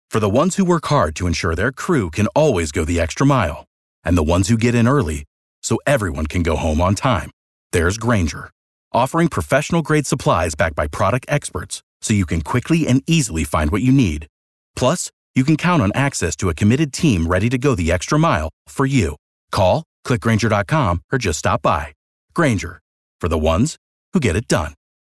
For the ones who work hard to ensure their crew can always go the extra mile, and the ones who get in early so everyone can go home on time, there's Grainger, offering professional-grade supplies backed by product experts so you can quickly and easily find what you need. Plus, you can count on access to a committed team ready to go the extra mile for you. Call, click Grainger.com, or just stop by. Grainger, for the ones who get it done.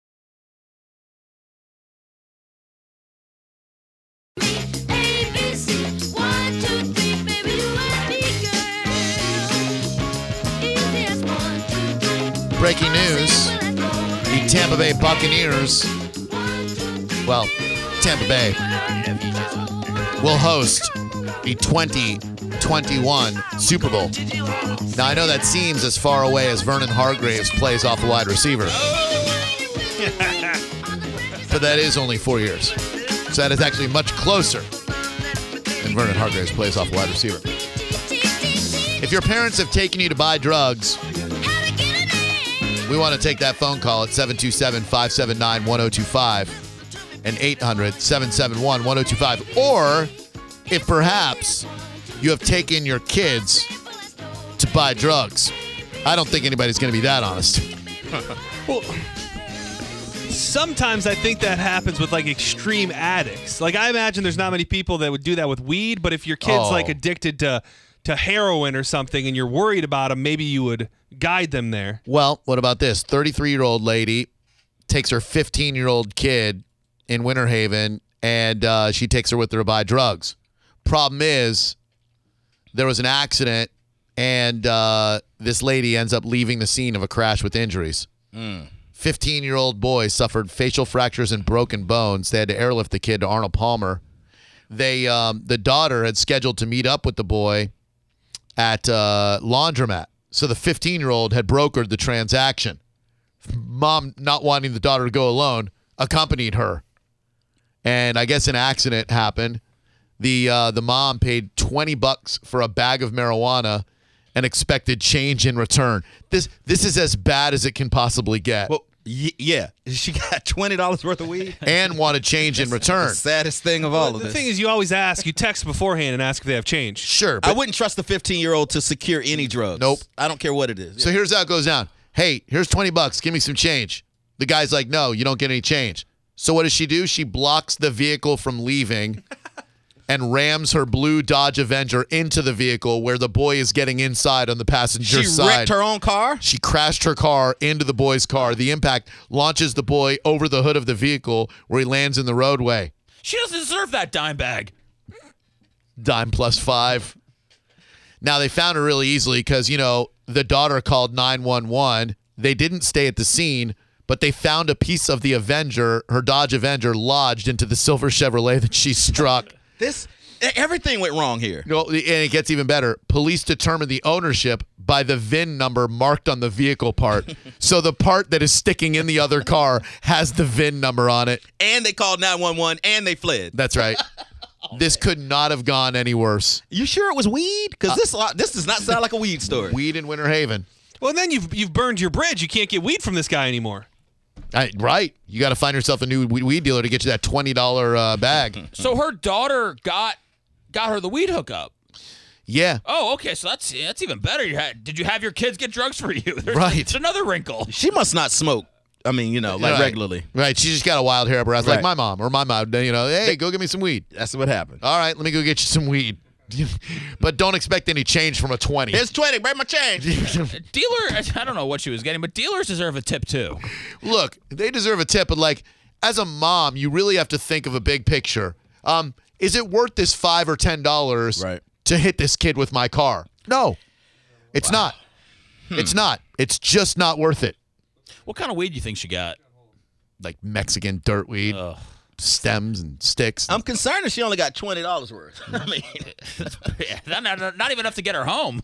Breaking news, the Tampa Bay Buccaneers, well, Tampa Bay, will host the 2021 Super Bowl. Now, I know that seems as far away as Vernon Hargreaves plays off the wide receiver. But that is only 4 years. So that is actually much closer than Vernon Hargreaves plays off the wide receiver. If your parents have taken you to buy drugs, we want to take that phone call at 727-579-1025 and 800-771-1025. Or if perhaps you have taken your kids to buy drugs. I don't think anybody's going to be that honest. Well, sometimes I think that happens with like extreme addicts. Like I imagine there's not many people that would do that with weed, but if your kid's like addicted to heroin or something and you're worried about them, maybe you would guide them there. Well, what about this? 33-year-old lady takes her 15-year-old kid in Winter Haven, and she takes her with her to buy drugs. Problem is, there was an accident, and this lady ends up leaving the scene of a crash with injuries. 15-year-old boy suffered facial fractures and broken bones. They had to airlift the kid to Arnold Palmer. The daughter had scheduled to meet up with the boy at laundromat. So the 15-year-old had brokered the transaction. Mom, not wanting the daughter to go alone, accompanied her. And I guess an accident happened. The mom paid $20 for a bag of marijuana and expected change in return. This is as bad as it can possibly get. Well, yeah. She got $20 worth of weed. And wanted change in return. The saddest thing of all of The this. thing is, you always ask, you text beforehand and ask if they have change. Sure. I wouldn't trust the 15-year-old to secure any drugs. Nope. I don't care what it is. So here's how it goes down. Hey, here's $20. Give me some change. The guy's like, no, you don't get any change. So what does she do? She blocks the vehicle from leaving and rams her blue Dodge Avenger into the vehicle where the boy is getting inside on the passenger side. She wrecked her own car? She crashed her car into the boy's car. The impact launches the boy over the hood of the vehicle where he lands in the roadway. She doesn't deserve that dime bag. Dime plus 5. Now, they found her really easily because, the daughter called 911. They didn't stay at the scene, but they found a piece of the Avenger, her Dodge Avenger, lodged into the silver Chevrolet that she struck. Everything went wrong here. No, and it gets even better. Police determined the ownership by the VIN number marked on the vehicle part. So the part that is sticking in the other car has the VIN number on it. And they called 911 and they fled. That's right. This could not have gone any worse. You sure it was weed? Because this does not sound like a weed story. Weed in Winter Haven. Well, then you've burned your bridge. You can't get weed from this guy anymore. Right. You got to find yourself a new weed dealer to get you that $20 bag. So her daughter got her the weed hookup. Yeah. Oh, okay. So that's even better. Did you have your kids get drugs for you? Right. It's another wrinkle. She must not smoke. I mean, regularly. Right. She just got a wild hair up her ass, like Right. my mom. Hey, go get me some weed. That's what happened. All right, let me go get you some weed. But don't expect any change from a 20. Here's 20. Bring my change. Dealer, I don't know what she was getting, but dealers deserve a tip too. Look, they deserve a tip, but as a mom, you really have to think of a big picture. Is it worth this $5 or $10 to hit this kid with my car? No, it's not. It's not. It's just not worth it. What kind of weed do you think she got? Like Mexican dirt weed. Stems and sticks. I'm concerned that she only got $20 worth. I mean, not even enough to get her home.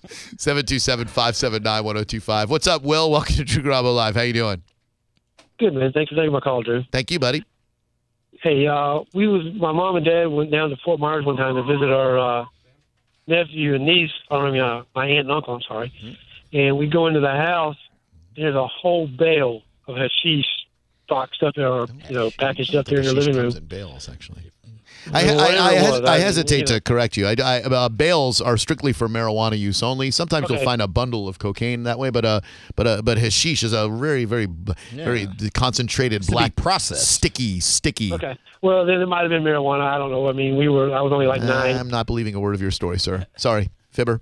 727-579-1025. What's up, Will? Welcome to Drew Garabo Live. How you doing? Good, man. Thanks for taking my call, Drew. Thank you, buddy. Hey, my mom and dad went down to Fort Myers one time to visit our nephew and niece, my aunt and uncle, I'm sorry. Mm-hmm. And we go into the house, and there's a whole bale of hashish boxed up there, or packaged up there in the living room. In bales, actually. I hesitate to correct you. Bales are strictly for marijuana use only. Sometimes you'll find a bundle of cocaine that way, but hashish is a very, very, very concentrated black process, sticky. Okay. Well, then it might have been marijuana. I don't know. I mean, I was only like 9. I'm not believing a word of your story, sir. Sorry, Fibber.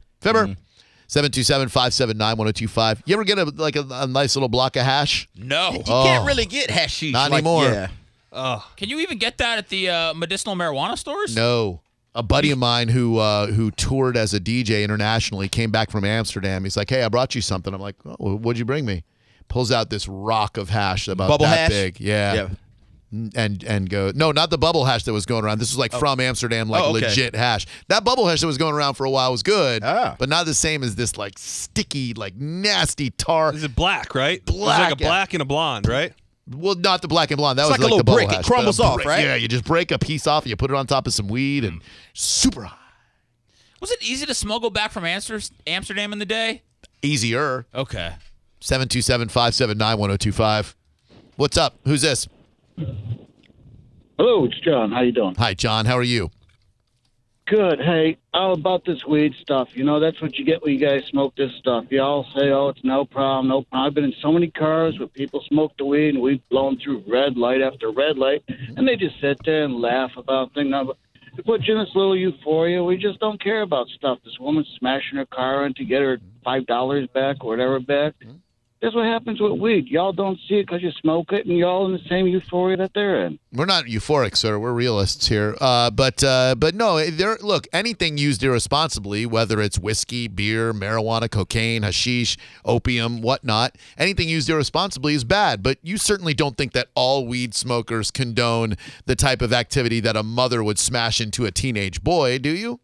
727-579-1025. You ever get a nice little block of hash? No. You can't really get hashish. Not anymore. Yeah. Can you even get that at the medicinal marijuana stores? No. A buddy of mine who toured as a DJ internationally came back from Amsterdam. He's like, "Hey, I brought you something." I'm like, "Oh, what'd you bring me?" Pulls out this rock of hash about bubble that hash? big. Yeah. And go, no, not the bubble hash that was going around. This was from Amsterdam, legit hash. That bubble hash that was going around for a while was good, but not the same as this sticky, nasty tar. Is it black, right? Black. It's like a black and a blonde, right? Well, not the black and blonde. That It's was like a the little bubble brick. It hash. crumbles off, right? Yeah, you just break a piece off and you put it on top of some weed and super high. Was it easy to smuggle back from Amsterdam in the day? Easier. Okay. 727-579-1025. What's up? Who's this? Hello, it's John. How you doing? Hi, John. How are you? Good. Hey, all about this weed stuff. That's what you get when you guys smoke this stuff. You all say, "Oh, it's no problem, no problem." I've been in so many cars where people smoke the weed and we've blown through red light after red light, and they just sit there and laugh about things. They put you in this little euphoria. We just don't care about stuff. This woman's smashing her car in to get her $5 back or whatever back. That's what happens with weed. Y'all don't see it because you smoke it, and y'all in the same euphoria that they're in. We're not euphoric, sir. We're realists here. But no, look, anything used irresponsibly, whether it's whiskey, beer, marijuana, cocaine, hashish, opium, whatnot, anything used irresponsibly is bad. But you certainly don't think that all weed smokers condone the type of activity that a mother would smash into a teenage boy, do you?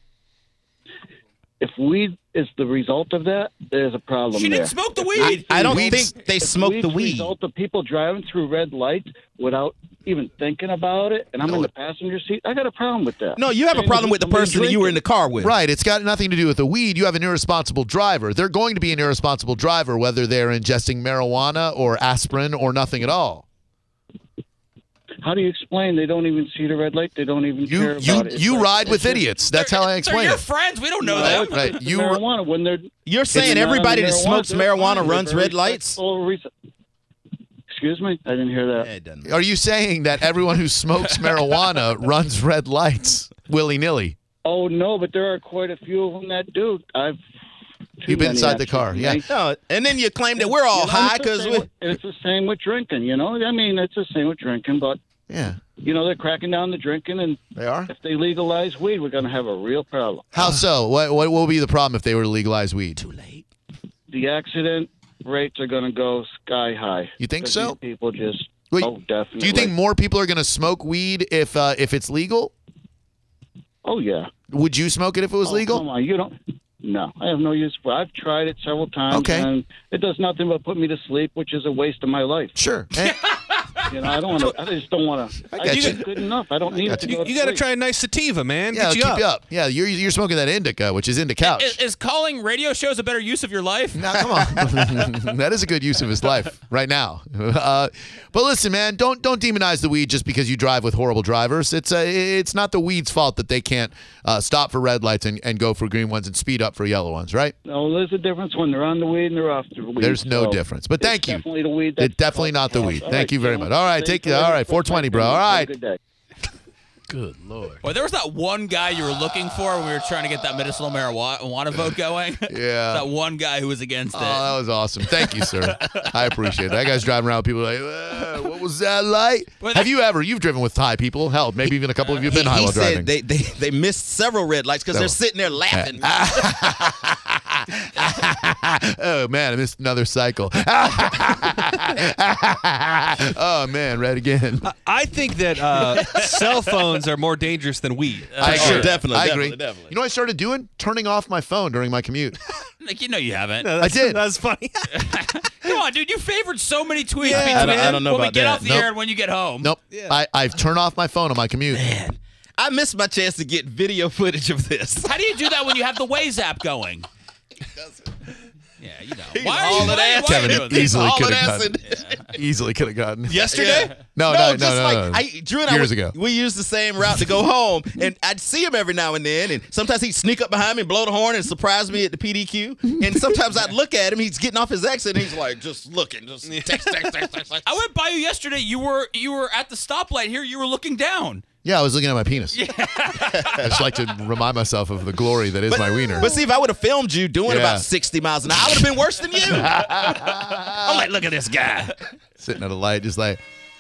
If weed is the result of that, there's a problem She there. didn't smoke the weed. I don't think they smoke the Weed's weed. result of people driving through red lights without even thinking about it, and I'm in the passenger seat, I got a problem with that. No, you have a problem with the person that you were in the car with. Right. It's got nothing to do with the weed. You have an irresponsible driver. They're going to be an irresponsible driver whether they're ingesting marijuana or aspirin or nothing at all. How do you explain they don't even see the red light? They don't even care about it. You ride with idiots. That's how I explain They're your it. friends. We don't know No, them. Right. It's marijuana when they're. You're saying everybody that smokes marijuana runs red lights? Excuse me, I didn't hear that. It doesn't. Are you saying that everyone who smokes marijuana runs red lights willy-nilly? Oh no, but there are quite a few of them that do. You've been inside the car, yeah. No, and then you claim that we're all high because it's the same with drinking. I mean, it's the same with drinking, but Yeah. they're cracking down the drinking, and They are? if they legalize weed, we're going to have a real problem. How so? What will be the problem if they were to legalize weed? too late. The accident rates are going to go sky high. You think 'Cause so? these people just. Wait, oh, definitely. Do you think more people are going to smoke weed if it's legal? Oh yeah. Would you smoke it if it was legal? Come on, you don't. No, I have no use for it. I've tried it several times, Okay. and it does nothing but put me to sleep, which is a waste of my life. Sure. I don't want to. I just don't want to. I I get just you. good enough. I don't need it to go to You got to sleep. try a nice sativa, man. Yeah, Get it'll you keep you up. Yeah, you're smoking that indica, which is into couch. Is calling radio shows a better use of your life? Now, come on. That is a good use of his life right now. But listen, man, don't demonize the weed just because you drive with horrible drivers. It's not the weed's fault that they can't stop for red lights and go for green ones and speed up for yellow ones, right? No, there's a difference when they're on the weed and they're off the weed. There's no So difference. But it's thank you. Definitely the weed. It's definitely not the weed. Thank you very much. All right, take it. All right, 420, bro. All right. Good day. Good Lord. Boy, there was that one guy you were looking for when we were trying to get that medicinal marijuana vote going. Yeah. That one guy who was against Oh, it. that was awesome. Thank you, sir. I appreciate it. That guy's driving around with people like, what was that light? Well, Have you've driven with high people? Hell, maybe even a couple of you have been high He while said driving. they missed several red lights because they're sitting there laughing. Oh, man, I missed another cycle. Oh, man, right again. I think that cell phones are more dangerous than weed. I agree. definitely, I definitely, agree. definitely. You know what I started doing? Turning off my phone during my commute. Like, you haven't. No, I did. That's funny. Come on, dude. You favored so many tweets Yeah, between I don't know when we about get that. off the Nope. air and when you get home. Nope. I've turned off my phone on my commute. I missed my chance to get video footage of this. How do you do that when you have the Waze app going? Yeah, you know. He's Why are you hauling why ass. are you Kevin doing this? easily Hauling could have ass gotten. Easily could have gotten. Yesterday? No. Drew and Years I, ago. we used the same route to go home, and I'd see him every now and then, and sometimes he'd sneak up behind me and blow the horn and surprise me at the PDQ, and sometimes I'd look at him, he's getting off his exit, and he's like, just looking, just text. I went by you yesterday. You were at the stoplight here. You were looking down. Yeah, I was looking at my penis. I just like to remind myself of the glory that is my wiener. But see, if I would have filmed you doing Yeah. about 60 miles an hour, I would have been worse than you. I'm like, look at this guy. Sitting at a light, just like,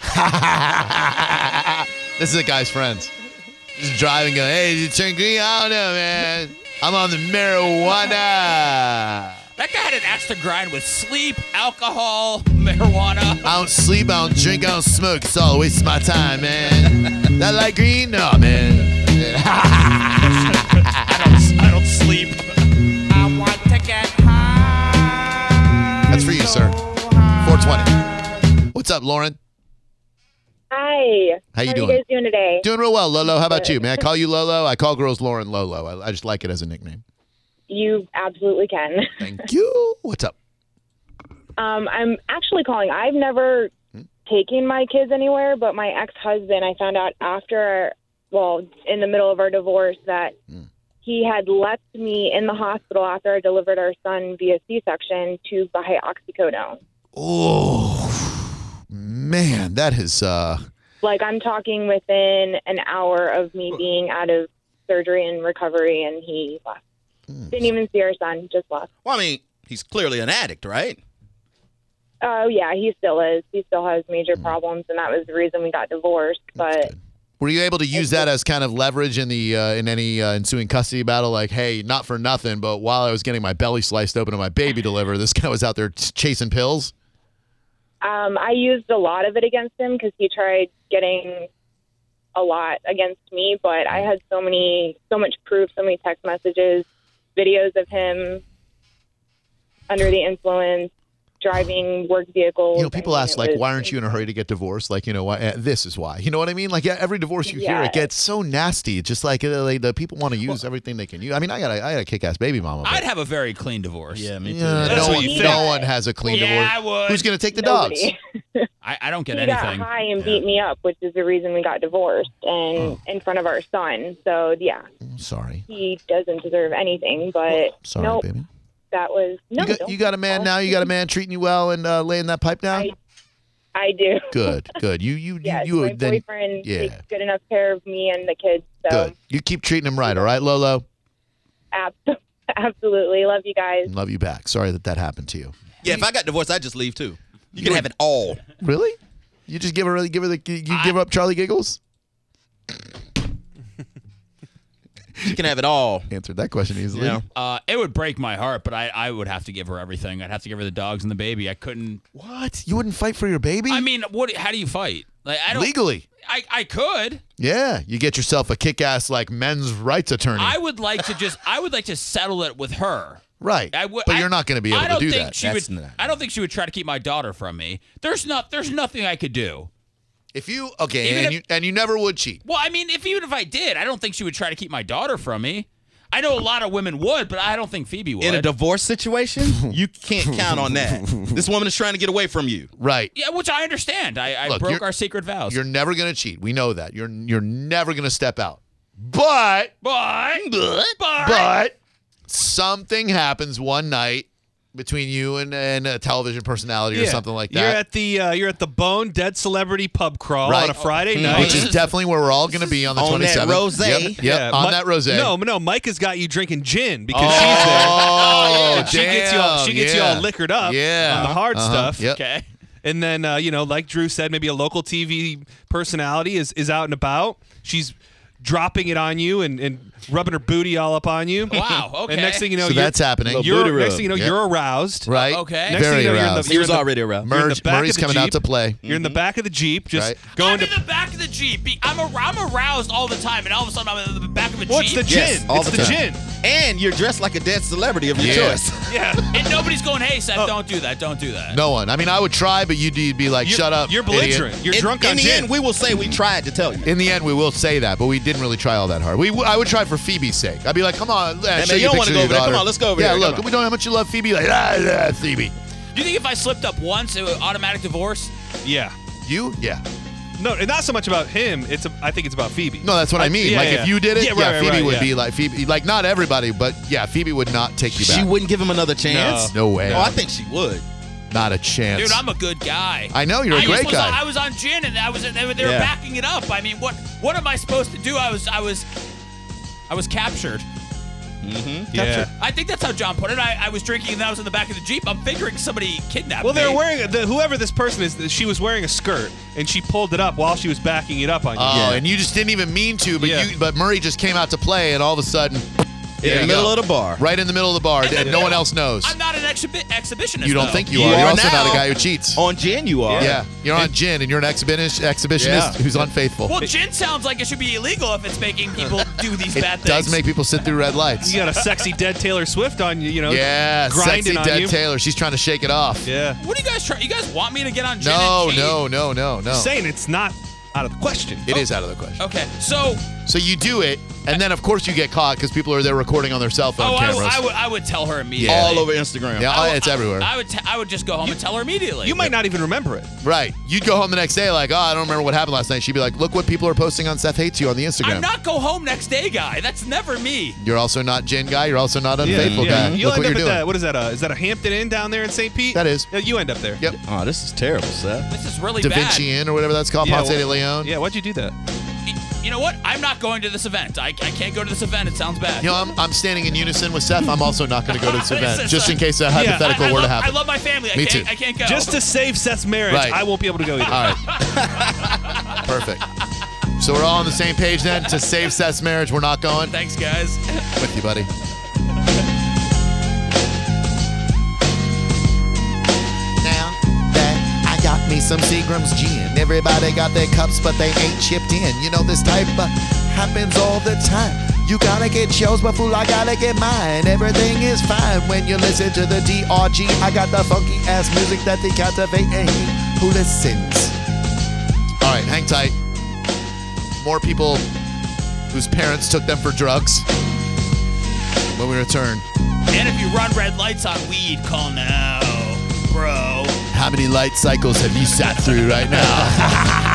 this is a guy's friends. Just driving, going, hey, did you turn green? I don't know, man. I'm on the marijuana. That guy had an axe to grind with sleep, alcohol, marijuana. I don't sleep, I don't drink, I don't smoke. It's all a waste of my time, man. That light green? No, man. I don't sleep. I want to get high. That's for you, sir. 420. What's up, Lauren? Hi. How you How doing? are you guys doing today? Doing real well, Lolo. How about you? May I call you Lolo? I call girls Lauren Lolo. I just like it as a nickname. You absolutely can. Thank you. What's up? I'm actually calling. I've never taken my kids anywhere, but my ex-husband, I found out after, in the middle of our divorce, that he had left me in the hospital after I delivered our son via C-section to buy oxycodone. Oh, man, that is... Like, I'm talking within an hour of me being out of surgery and recovery, and he left. Didn't even see our son, just left. Well, I mean, he's clearly an addict, right? Oh, yeah, he still is. He still has major problems, and that was the reason we got divorced. But Were you able to use that as kind of leverage in the in any ensuing custody battle? Like, hey, not for nothing, but while I was getting my belly sliced open and my baby delivered, this guy was out there chasing pills? I used a lot of it against him because he tried getting a lot against me, but I had so much proof, so many text messages, videos of him under the influence, driving work vehicles. You know, people ask, like, why aren't you in a insane. hurry to get divorced? Like, you know, why, this is why. You know what I mean? Like, every divorce you hear, it gets so nasty. It's just like the people want to use everything they can use. I mean, I got a kick-ass baby mama. But, I'd have a very clean divorce. Yeah, me too. That's what you think. No one has a clean Yeah, divorce. I would. Who's going to take the dogs? Nobody. I don't get He anything. got high and beat me up, which is the reason we got divorced, and in front of our son. So, yeah, Sorry. he doesn't deserve anything, but Sorry, nope, baby. that was... No, You got a man now? You got a man treating you well and laying that pipe down? I do. Good. You Yes, you my then boyfriend yeah. takes good enough care of me and the kids. So good. You keep treating him right, all right, Lolo? Absolutely. Love you guys. Love you back. Sorry that happened to you. Yeah, if I got divorced, I'd just leave too. You can have it all. Really? You just give up Charlie Giggles? You can have it all. Answered that question easily. Yeah. It would break my heart, but I would have to give her everything. I'd have to give her the dogs and the baby. I couldn't. What? You wouldn't fight for your baby? I mean, how do you fight? Like, I don't. Legally. I could. Yeah, you get yourself a kick-ass like men's rights attorney. I would like to settle it with her. Right. But you're not going to be able to do that. I don't think she would try to keep my daughter from me. There's nothing I could do. If you you never would cheat. Well, I mean, even if I did, I don't think she would try to keep my daughter from me. I know a lot of women would, but I don't think Phoebe would. In a divorce situation, you can't count on that. This woman is trying to get away from you. Right. Yeah, which I understand. I broke our secret vows. You're never going to cheat. We know that. You're never going to step out. But something happens one night between you and a television personality or something like that. You're at the Bone Dead Celebrity Pub Crawl on a Friday night, which is definitely where we're all going to be on the 27th. On that rosé. Yep, on that rosé. No, Mike has got you drinking gin because she's there. Oh, She gets you all liquored up on the hard stuff. Yep. Okay. And then, like Drew said, maybe a local TV personality is out and about. She's dropping it on you and rubbing her booty all up on you. Wow, okay. And next thing you know, So that's happening. Next thing you know, you're aroused. Right. Okay. Next Very thing you know, aroused. He was already aroused. You're in the back Murray's of the coming out Jeep. to play. You're in the back of the Jeep, just Right. going I'm to. in the back of the Jeep. I'm aroused all the time, and all of a sudden I'm in the back of a What's Jeep. the gin? Yes, all It's the the time. gin. And you're dressed like a dead celebrity of your choice. Yeah. And nobody's going, hey, Seth, don't do that. Don't do that. No one. I mean, I would try, but you'd be like, shut up. You're belligerent. idiot. You're drunk on in the gin. end, we will say we tried to tell you. In the end, we will say that, but we didn't really try all that hard. I would try for Phoebe's sake. I'd be like, come on, man, show you you don't a wanna picture go of over your there. Come daughter. on, let's go over yeah, there. look, Come on. we know how much you love Phoebe. Like, Phoebe. Do you think if I slipped up once, it would automatic divorce? Yeah. You? Yeah. No, not so much about him. I think it's about Phoebe. No, that's what I mean. Yeah, like, yeah. if you did it, Yeah, right, Phoebe right, would yeah. be like, Phoebe, like, not everybody, but yeah, Phoebe would not take you She back. wouldn't give him another chance? No way. Oh, I think she would. Not a chance. Dude, I'm a good guy. I know, you're a great guy. I was on gin, and they were Yeah. backing it up. I mean, what am I supposed to do? I was captured. Yeah. I think that's how John put it. I was drinking, and then I was in the back of the Jeep. I'm figuring somebody kidnapped Well, me. they were wearing whoever this person is. She was wearing a skirt, and she pulled it up while she was backing it up on you. Oh, and you just didn't even mean to, but Yeah. but Murray just came out to play, and all of a sudden, In the middle of the bar. right in the middle of the bar, and no one else knows. I'm not an exhibitionist. You don't though. think you You are? You're are also now. not a guy who cheats. On gin, you are. Yeah, you're on gin, and you're an exhibitionist Yeah. who's unfaithful. Well, gin sounds like it should be illegal if it's making people do these It bad things. does make people sit through red lights. You got a sexy dead Taylor Swift on you. You know. Yeah, grinding sexy on dead you. Taylor. She's trying to shake it off. Yeah. What do you guys try? You guys want me to get on gin No, and cheat? no. Saying it's not out of the question. It is out of the question. Okay, so So you do it, and then of course you get caught because people are there recording on their cell phone cameras. I would tell her immediately. Yeah. All over Instagram. Yeah, I would- it's everywhere. I would just go home and tell her immediately. You might not even remember it. Right. You'd go home the next day like, oh, I don't remember what happened last night. She'd be like, look what people are posting on Seth Hates You on the Instagram. I'm not go home next day guy. That's never me. You're also not gin guy. You're also not unfaithful guy. You'll Look end what up you're at doing. that. What is that? Is that a Hampton Inn down there in St. Pete? That is. Yeah, you end up there. Yep. Oh, this is terrible, Seth. This is really Da bad. Vinci Inn or whatever that's called. Yeah, Ponce de Leon. Yeah, why'd you do that? You know what? I'm not going to this event. I can't go to this event. It sounds bad. You know, I'm standing in unison with Seth. I'm also not going to go to this It's event, just just in case a Yeah, hypothetical I were to love, happen. I love my family. Me too. I can't go. Just to save Seth's marriage, Right. I won't be able to go either. All right. Perfect. So we're all on the same page then. To save Seth's marriage, we're not going. Thanks, guys. With you, buddy. Now that I got me some Seagram's gin, everybody got their cups, but they ain't chipped in. You know this type of happens all the time. You gotta get yours, but fool, I gotta get mine. Everything is fine when you listen to the DRG. I got the funky ass music that they captivate and he who listens. All right, hang tight. More people whose parents took them for drugs when we return. And if you run red lights on weed, call now, bro. How many light cycles have you sat through right now?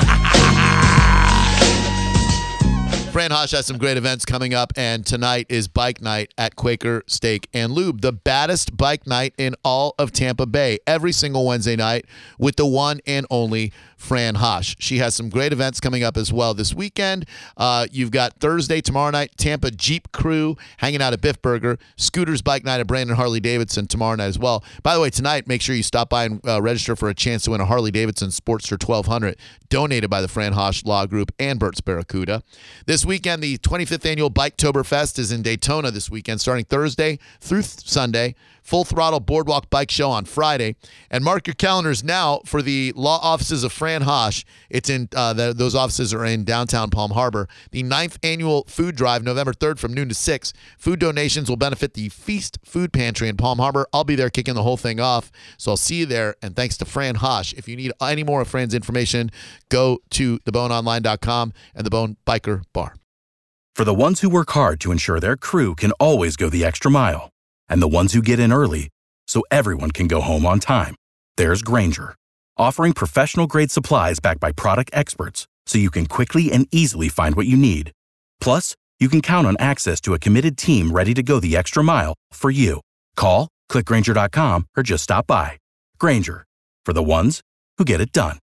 Fran Hosh has some great events coming up, and tonight is bike night at Quaker Steak and Lube, the baddest bike night in all of Tampa Bay, every single Wednesday night with the one and only Fran Hosh. She has some great events coming up as well this weekend. You've got Thursday, tomorrow night, Tampa Jeep Crew hanging out at Biff Burger, Scooters Bike Night at Brandon Harley Davidson tomorrow night as well. By the way, tonight, make sure you stop by and register for a chance to win a Harley Davidson Sportster 1200 donated by the Fran Hosh Law Group and Burt's Barracuda. This weekend, the 25th annual Biketoberfest is in Daytona this weekend, starting Thursday through Sunday. Full throttle boardwalk bike show on Friday. And mark your calendars now for the law offices of Fran Hosh. It's in those offices are in downtown Palm Harbor. The 9th annual food drive, November 3rd from noon to 6. Food donations will benefit the Feast Food Pantry in Palm Harbor. I'll be there kicking the whole thing off. So I'll see you there. And thanks to Fran Hosh. If you need any more of Fran's information, go to theboneonline.com and the Bone Biker Bar. For the ones who work hard to ensure their crew can always go the extra mile, and the ones who get in early so everyone can go home on time, there's Grainger, offering professional-grade supplies backed by product experts so you can quickly and easily find what you need. Plus, you can count on access to a committed team ready to go the extra mile for you. Call, click Grainger.com, or just stop by. Grainger, for the ones who get it done.